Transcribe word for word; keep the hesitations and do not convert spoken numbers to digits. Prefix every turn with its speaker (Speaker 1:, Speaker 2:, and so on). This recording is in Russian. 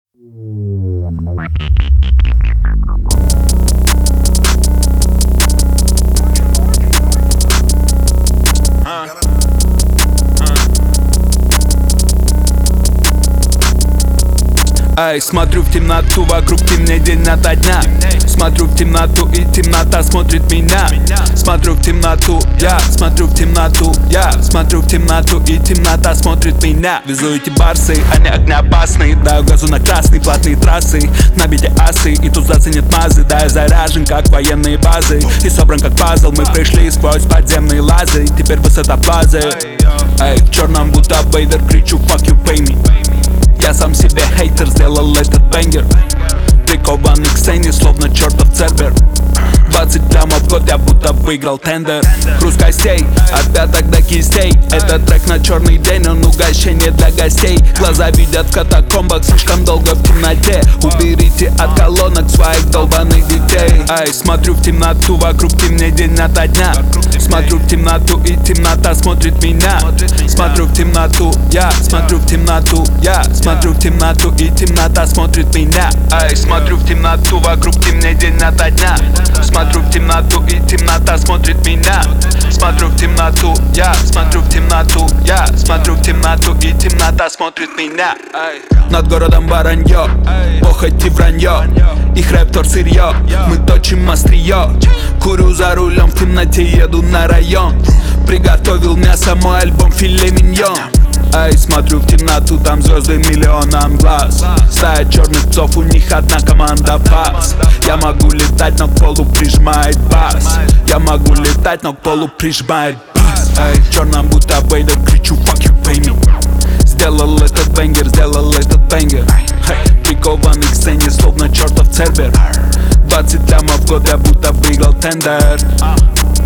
Speaker 1: Эй, смотрю в темноту, вокруг темнее день ото дня. Смотрю в темноту, и темнота смотрит меня. Смотрю в темноту, я смотрю в темноту, я смотрю в темноту, и темнота смотрит меня. Везу эти барсы, они огнеопасные. Даю газу на красный, платные трассы. На бите асы, и тут заценят мазы. Да, я заряжен, как военные базы. И собран как пазл, мы пришли сквозь подземные лазы. Теперь высота базы. Эй, в черном будто Вейдер, кричу fuck you, pay me. Я сам себе хейтер, сделал этот бенгер. Прикованный к сцене, словно чертов цербер. Двадцать прямо в год, я будто выиграл тендер. Груз костей, от пяток до кистей. Это трек на черный день, он угощение для гостей. Глаза видят в катакомбах, слишком долго в темноте. Уберите от колонок своих долбаных детей. Ай, смотрю в темноту, вокруг темнее день ото дня. Смотрю в темноту, и темнота смотрит меня. Смотрю в темноту, я смотрю в темноту, я смотрю в темноту, и темнота смотрит меня. Ай, смотрю в темноту, вокруг темнее день ото дня. Смотрю в темноту, и темнота смотрит меня. Смотрю в темноту, я смотрю в темноту, я смотрю в темноту, и темнота смотрит меня. Над городом воронье, похоть и вранье. Их рэптор сырье, мы точим острие. Курю за рулем, в темноте еду на район. Приготовил мясо, мой альбом филе миньон. Эй, смотрю в темноту, там звезды миллионам глаз. Стая черных псов, у них одна команда пас. Я могу летать, но к полу прижимает бас. Я могу летать, но к полу прижимает бас. Эй, в черном будто Вейдер, кричу fuck you, pay me. Сделал этот бенгер, сделал этот бенгер. Прикованный к сцене, словно чертов цербер. Двадцать лямов в год, я будто выиграл тендер.